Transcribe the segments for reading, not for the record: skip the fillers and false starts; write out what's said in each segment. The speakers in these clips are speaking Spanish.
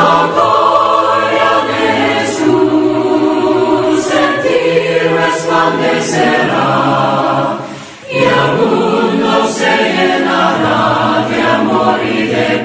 Resplandecerá y el mundo se llenará de amor y de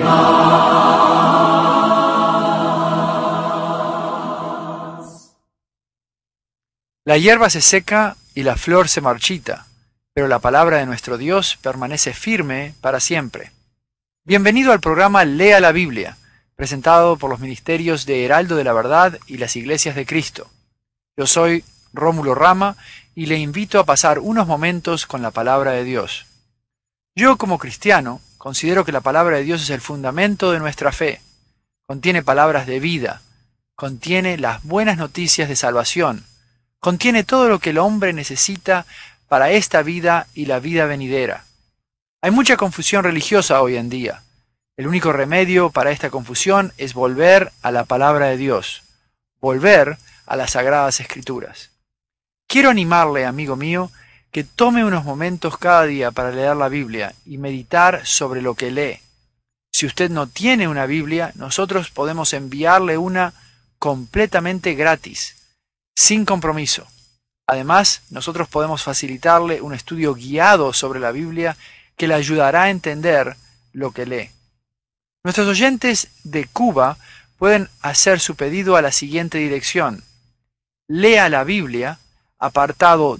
paz. La hierba se seca y la flor se marchita, pero la palabra de nuestro Dios permanece firme para siempre. Bienvenido al programa Lea la Biblia, presentado por los ministerios de Heraldo de la Verdad y las Iglesias de Cristo. Yo soy Rómulo Rama y le invito a pasar unos momentos con la palabra de Dios. Yo, como cristiano, considero que la palabra de Dios es el fundamento de nuestra fe. Contiene palabras de vida, contiene las buenas noticias de salvación, contiene todo lo que el hombre necesita para esta vida y la vida venidera. Hay mucha confusión religiosa hoy en día. El único remedio para esta confusión es volver a la palabra de Dios, volver a las Sagradas Escrituras. Quiero animarle, amigo mío, que tome unos momentos cada día para leer la Biblia y meditar sobre lo que lee. Si usted no tiene una Biblia, nosotros podemos enviarle una completamente gratis, sin compromiso. Además, nosotros podemos facilitarle un estudio guiado sobre la Biblia que le ayudará a entender lo que lee. Nuestros oyentes de Cuba pueden hacer su pedido a la siguiente dirección: Lea la Biblia, apartado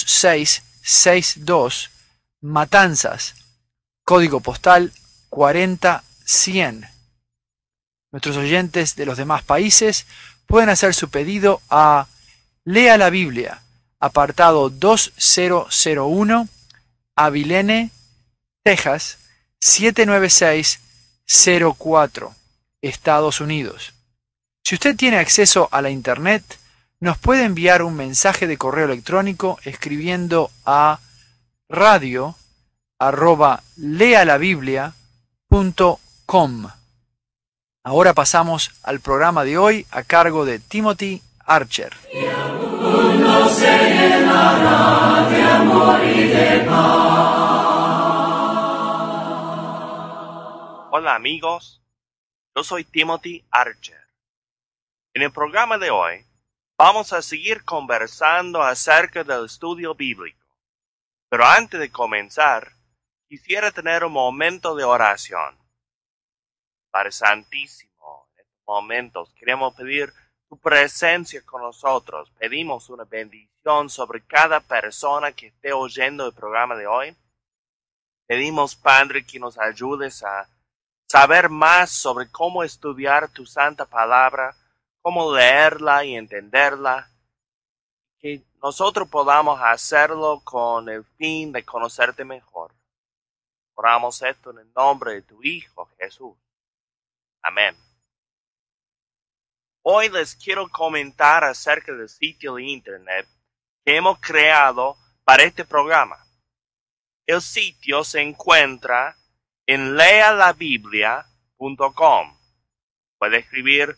2662, Matanzas, código postal 40100. Nuestros oyentes de los demás países pueden hacer su pedido a Lea la Biblia, apartado 2001, Abilene, Texas 79604, Estados Unidos. Si usted tiene acceso a la Internet, nos puede enviar un mensaje de correo electrónico escribiendo a radio@lealabiblia.com. Ahora pasamos al programa de hoy a cargo de Timothy Archer. Y el mundo se llenará de amor y de paz. Hola amigos, yo soy Timothy Archer. En el programa de hoy vamos a seguir conversando acerca del estudio bíblico. Pero antes de comenzar, quisiera tener un momento de oración. Padre Santísimo, en estos momentos queremos pedir tu presencia con nosotros. Pedimos una bendición sobre cada persona que esté oyendo el programa de hoy. Pedimos, Padre, que nos ayudes a saber más sobre cómo estudiar tu santa palabra, cómo leerla y entenderla, que nosotros podamos hacerlo con el fin de conocerte mejor. Oramos esto en el nombre de tu Hijo Jesús. Amén. Hoy les quiero comentar acerca del sitio de internet que hemos creado para este programa. El sitio se encuentra en lealabiblia.com. Puede escribir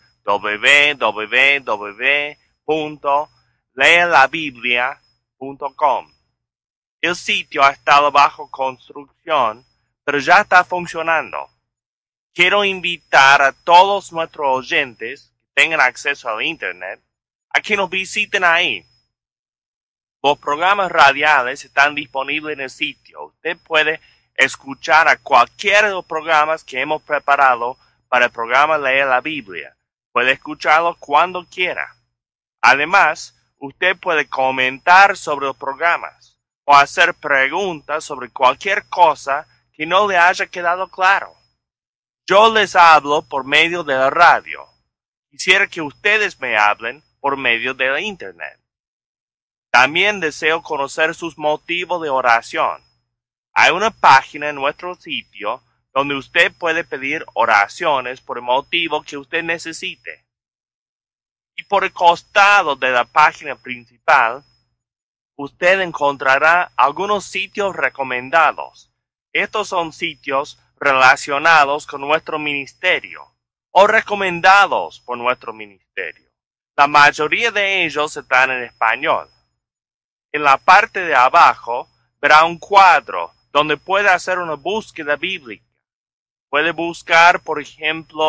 www.lealabiblia.com. El sitio ha estado bajo construcción, pero ya está funcionando. Quiero invitar a todos nuestros oyentes que tengan acceso al Internet a que nos visiten ahí. Los programas radiales están disponibles en el sitio. Usted puede escuchar a cualquiera de los programas que hemos preparado para el programa Lea la Biblia. Puede escucharlo cuando quiera. Además, usted puede comentar sobre los programas o hacer preguntas sobre cualquier cosa que no le haya quedado claro. Yo les hablo por medio de la radio. Quisiera que ustedes me hablen por medio de la Internet. También deseo conocer sus motivos de oración. Hay una página en nuestro sitio donde usted puede pedir oraciones por el motivo que usted necesite. Y por el costado de la página principal, usted encontrará algunos sitios recomendados. Estos son sitios relacionados con nuestro ministerio o recomendados por nuestro ministerio. La mayoría de ellos están en español. En la parte de abajo verá un cuadro donde puede hacer una búsqueda bíblica. Puede buscar, por ejemplo,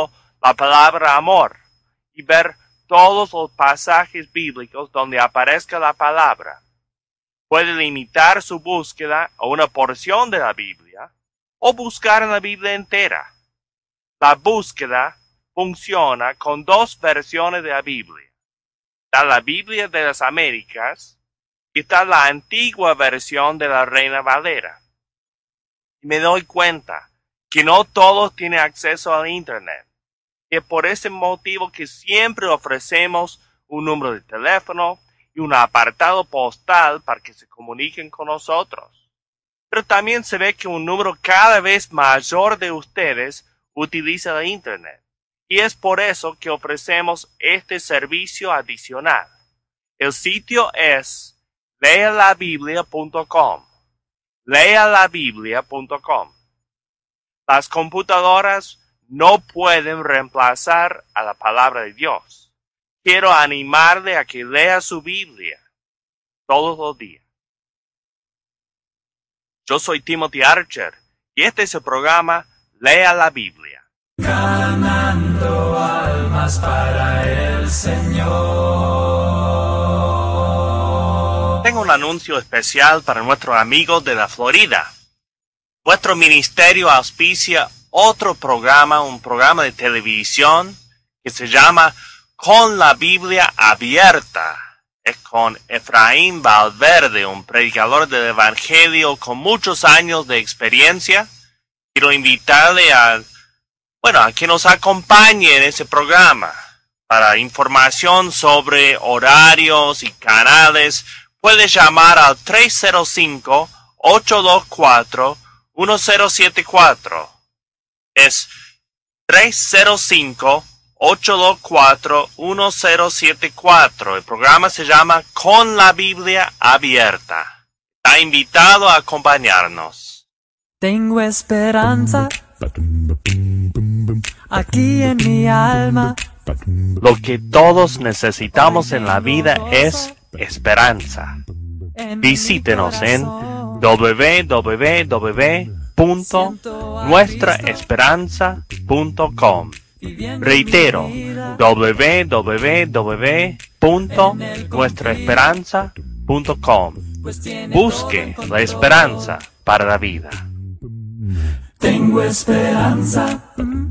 la palabra amor y ver todos los pasajes bíblicos donde aparezca la palabra. Puede limitar su búsqueda a una porción de la Biblia o buscar en la Biblia entera. La búsqueda funciona con dos versiones de la Biblia. Está la Biblia de las Américas y está la antigua versión de la Reina Valera. Y me doy cuenta que no todos tienen acceso al Internet. Y es por ese motivo que siempre ofrecemos un número de teléfono y un apartado postal para que se comuniquen con nosotros. Pero también se ve que un número cada vez mayor de ustedes utiliza el Internet. Y es por eso que ofrecemos este servicio adicional. El sitio es lealabiblia.com. lealabiblia.com. Las computadoras no pueden reemplazar a la palabra de Dios. Quiero animarle a que lea su Biblia todos los días. Yo soy Timothy Archer y este es el programa Lea la Biblia. Ganando almas para el Señor. Tengo un anuncio especial para nuestros amigos de la Florida. Nuestro ministerio auspicia otro programa, un programa de televisión que se llama Con la Biblia Abierta. Es con Efraín Valverde, un predicador del Evangelio con muchos años de experiencia. Quiero invitarle a que nos acompañe en ese programa. Para información sobre horarios y canales, puede llamar al 305-824-1074. Es 305-824-1074. El programa se llama Con la Biblia Abierta. Está invitado a acompañarnos. Tengo esperanza aquí en mi alma. Lo que todos necesitamos en la vida es esperanza. Visítenos en www.nuestraesperanza.com. Reitero, www.nuestraesperanza.com. Busque la esperanza para la vida. Tengo esperanza.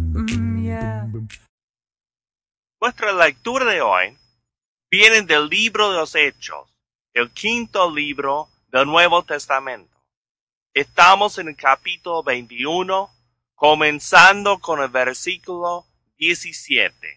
Nuestra lectura de hoy viene del libro de los Hechos, el quinto libro del Nuevo Testamento. Estamos en el capítulo 21, comenzando con el versículo 17.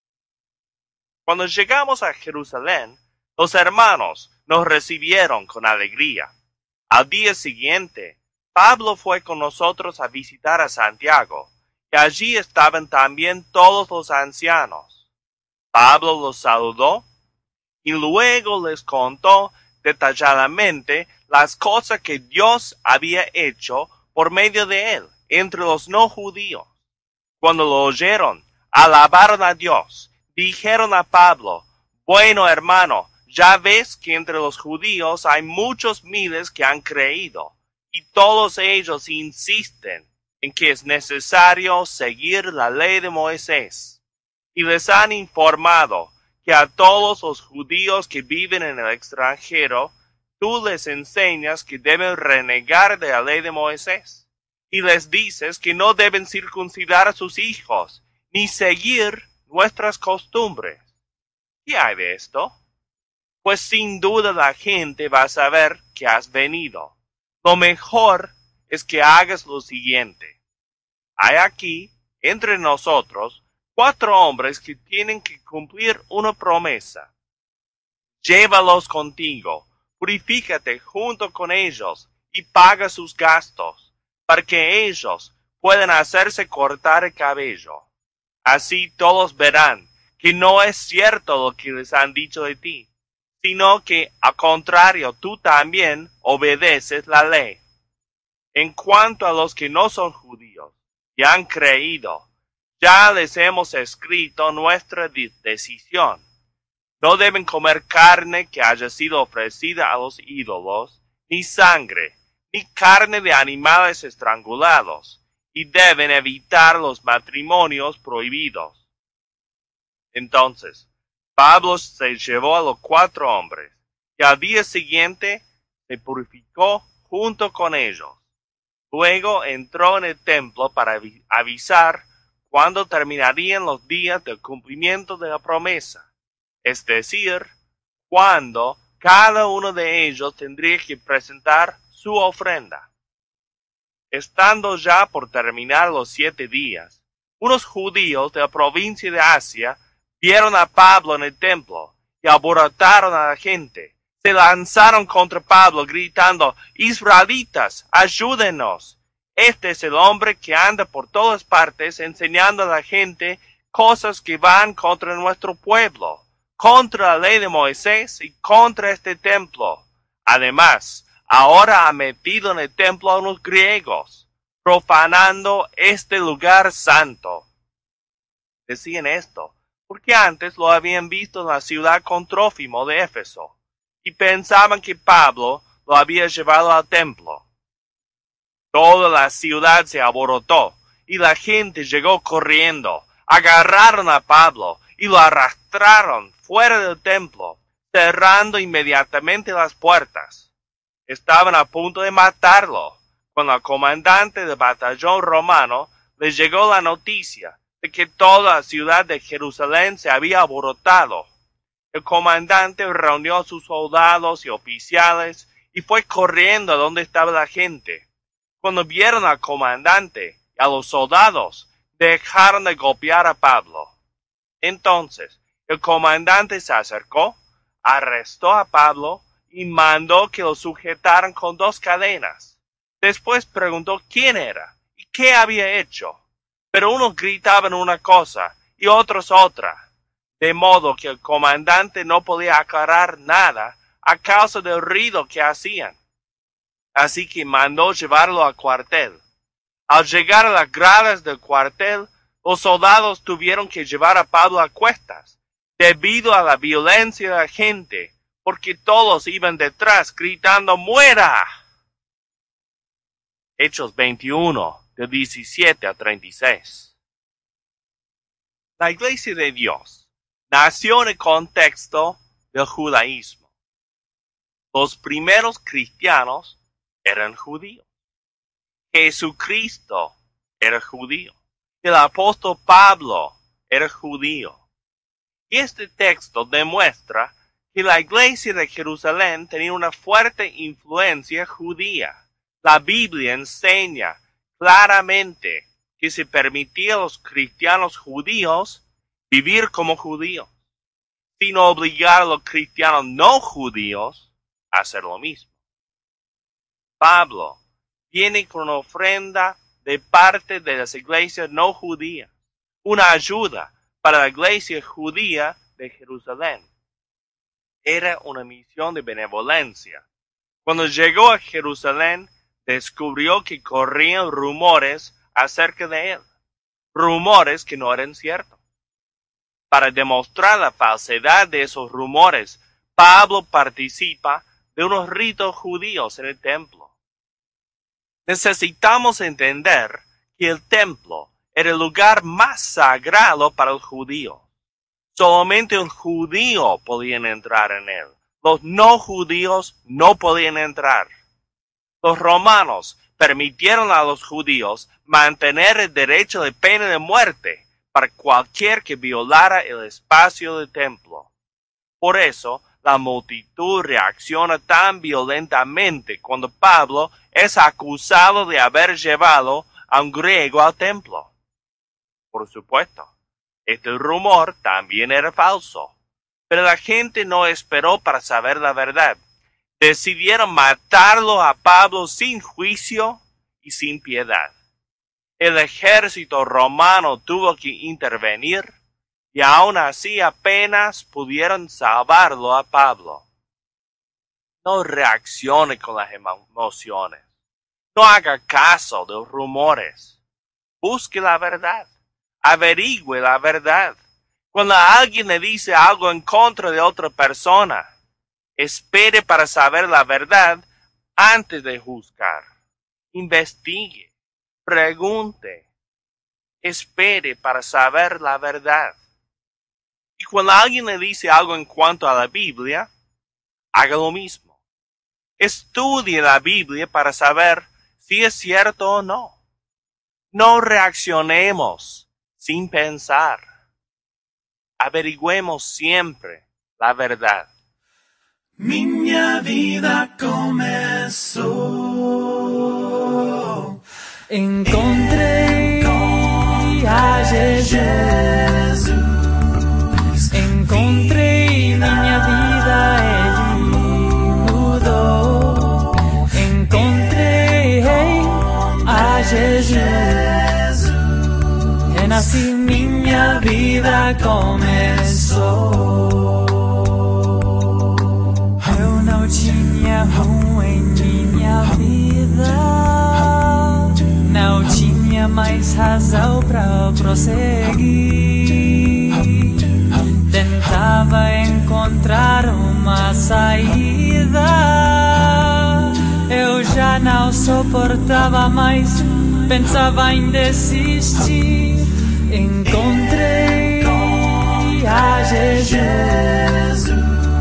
Cuando llegamos a Jerusalén, los hermanos nos recibieron con alegría. Al día siguiente, Pablo fue con nosotros a visitar a Santiago, y allí estaban también todos los ancianos. Pablo los saludó y luego les contó detalladamente las cosas que Dios había hecho por medio de él entre los no judíos. Cuando lo oyeron, alabaron a Dios, dijeron a Pablo: bueno, hermano, ya ves que entre los judíos hay muchos miles que han creído, y todos ellos insisten en que es necesario seguir la ley de Moisés. Y les han informado que a todos los judíos que viven en el extranjero, tú les enseñas que deben renegar de la ley de Moisés. Y les dices que no deben circuncidar a sus hijos, ni seguir nuestras costumbres. ¿Qué hay de esto? Pues sin duda la gente va a saber que has venido. Lo mejor es que hagas lo siguiente. Hay aquí, entre nosotros, 4 hombres que tienen que cumplir una promesa. Llévalos contigo, purifícate junto con ellos y paga sus gastos, para que ellos puedan hacerse cortar el cabello. Así todos verán que no es cierto lo que les han dicho de ti, sino que, al contrario, tú también obedeces la ley. En cuanto a los que no son judíos y han creído, ya les hemos escrito nuestra decisión. No deben comer carne que haya sido ofrecida a los ídolos, ni sangre, ni carne de animales estrangulados, y deben evitar los matrimonios prohibidos. Entonces, Pablo se llevó a los 4 hombres, y al día siguiente se purificó junto con ellos. Luego entró en el templo para avisar cuándo terminarían los días del cumplimiento de la promesa, es decir, cuándo cada uno de ellos tendría que presentar su ofrenda. Estando ya por terminar los 7 días, unos judíos de la provincia de Asia vieron a Pablo en el templo y alborotaron a la gente. Se lanzaron contra Pablo gritando: «Israelitas, ayúdenos. Este es el hombre que anda por todas partes enseñando a la gente cosas que van contra nuestro pueblo, contra la ley de Moisés y contra este templo. Además, ahora ha metido en el templo a unos griegos, profanando este lugar santo». Decían esto porque antes lo habían visto en la ciudad con Trófimo de Éfeso, y pensaban que Pablo lo había llevado al templo. Toda la ciudad se alborotó, y la gente llegó corriendo, agarraron a Pablo y lo arrastraron fuera del templo, cerrando inmediatamente las puertas. Estaban a punto de matarlo, cuando al comandante del batallón romano le llegó la noticia de que toda la ciudad de Jerusalén se había alborotado. El comandante reunió a sus soldados y oficiales y fue corriendo a donde estaba la gente. Cuando vieron al comandante y a los soldados, dejaron de golpear a Pablo. Entonces, el comandante se acercó, arrestó a Pablo y mandó que lo sujetaran con 2 cadenas. Después preguntó quién era y qué había hecho. Pero unos gritaban una cosa y otros otra, de modo que el comandante no podía aclarar nada a causa del ruido que hacían. Así que mandó llevarlo al cuartel. Al llegar a las gradas del cuartel, los soldados tuvieron que llevar a Pablo a cuestas, debido a la violencia de la gente, porque todos iban detrás gritando «¡Muera!». Hechos 21, de 17 a 36. La Iglesia de Dios nació en el contexto del judaísmo. Los primeros cristianos eran judíos. Jesucristo era judío. El apóstol Pablo era judío. Y este texto demuestra que la Iglesia de Jerusalén tenía una fuerte influencia judía. La Biblia enseña claramente que se permitía a los cristianos judíos vivir como judíos, sin obligar a los cristianos no judíos a hacer lo mismo. Pablo viene con una ofrenda de parte de las iglesias no judías, una ayuda para la iglesia judía de Jerusalén. Era una misión de benevolencia. Cuando llegó a Jerusalén, descubrió que corrían rumores acerca de él, rumores que no eran ciertos. Para demostrar la falsedad de esos rumores, Pablo participa de unos ritos judíos en el templo. Necesitamos entender que el templo era el lugar más sagrado para el judío. Solamente un judío podía entrar en él. Los no judíos no podían entrar. Los romanos permitieron a los judíos mantener el derecho de pena de muerte para cualquier que violara el espacio del templo. Por eso, la multitud reacciona tan violentamente cuando Pablo es acusado de haber llevado a un griego al templo. Por supuesto, este rumor también era falso, pero la gente no esperó para saber la verdad. Decidieron matarlo a Pablo sin juicio y sin piedad. El ejército romano tuvo que intervenir y aún así apenas pudieron salvarlo a Pablo. No reaccione con las emociones. No haga caso de los rumores. Busque la verdad. Averigüe la verdad. Cuando alguien le dice algo en contra de otra persona, espere para saber la verdad antes de juzgar. Investigue, pregunte, espere para saber la verdad. Y cuando alguien le dice algo en cuanto a la Biblia, haga lo mismo. Estudie la Biblia para saber si es cierto o no. No reaccionemos sin pensar. Averigüemos siempre la verdad. Minha vida começou. Encontrei a Jesus. Encontrei minha vida, Ele mudou. Encontrei a Jesus. Renasci, minha vida começou. Eu não tinha rumo em minha vida, não tinha mais razão pra prosseguir. Tentava encontrar uma saída, eu já não suportava mais, pensava em desistir. Encontrei a Jesus.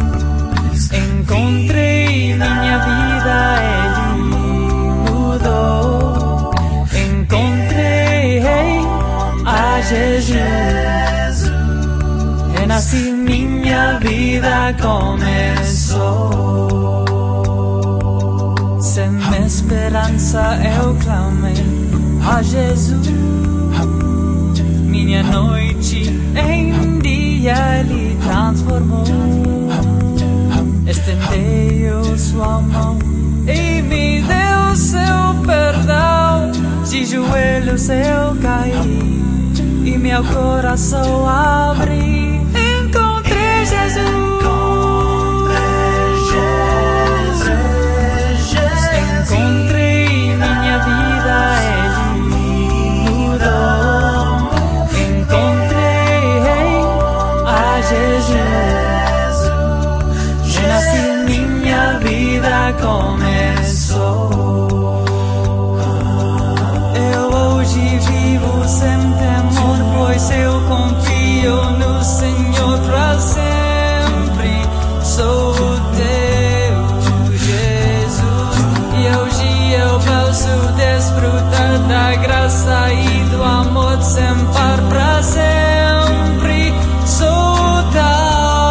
Encontrei minha vida, Ele mudou. Encontrei a Jesus. Renasci, minha vida começou. Sem esperança eu clamei a Jesus. Minha noite em dia Ele transformou. Estendeu sua mão e me deu seu perdão. De joelhos eu caí e meu coração abri. Encontrei Jesus. Encontrei minha vida, Ele mudou. Encontrei a Jesus. Renasci, minha vida começou. Eu hoje vivo sem temor, pois eu confio no Senhor pra sempre. Sou o teu Jesus e hoje eu posso desfrutar da graça e do amor sem par pra sempre. Sou teu.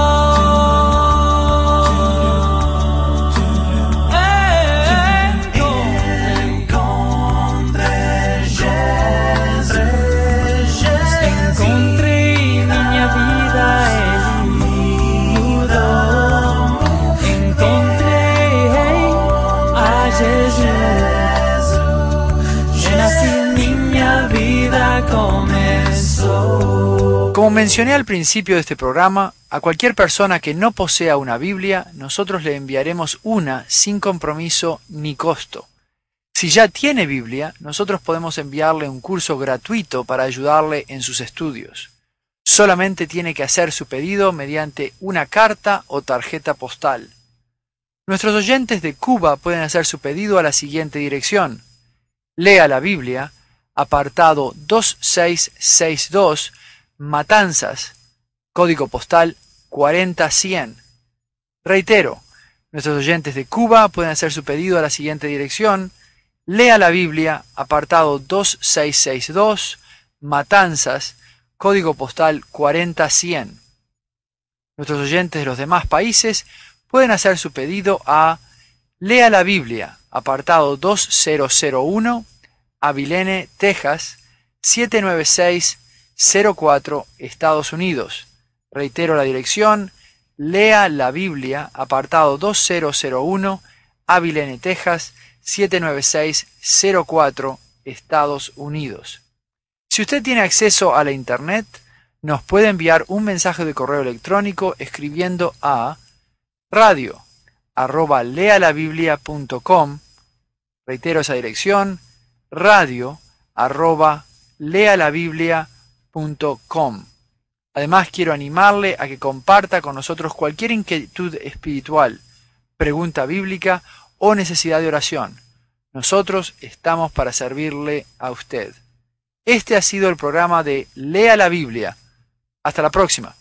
Como mencioné al principio de este programa, a cualquier persona que no posea una Biblia, nosotros le enviaremos una sin compromiso ni costo. Si ya tiene Biblia, nosotros podemos enviarle un curso gratuito para ayudarle en sus estudios. Solamente tiene que hacer su pedido mediante una carta o tarjeta postal. Nuestros oyentes de Cuba pueden hacer su pedido a la siguiente dirección: Lea la Biblia, apartado 2662, Matanzas, código postal 40100. Reitero, nuestros oyentes de Cuba pueden hacer su pedido a la siguiente dirección: Lea la Biblia, apartado 2662, Matanzas, código postal 40100. Nuestros oyentes de los demás países pueden hacer su pedido a Lea la Biblia, apartado 2001, Abilene, Texas, 79604, Estados Unidos. Reitero la dirección: Lea la Biblia, apartado 2001, Abilene, Texas, 79604, Estados Unidos. Si usted tiene acceso a la Internet, nos puede enviar un mensaje de correo electrónico escribiendo a radio@lealabiblia.com. Reitero esa dirección: radio@lealabiblia.com. Además, quiero animarle a que comparta con nosotros cualquier inquietud espiritual, pregunta bíblica o necesidad de oración. Nosotros estamos para servirle a usted. Este ha sido el programa de Lea la Biblia. Hasta la próxima.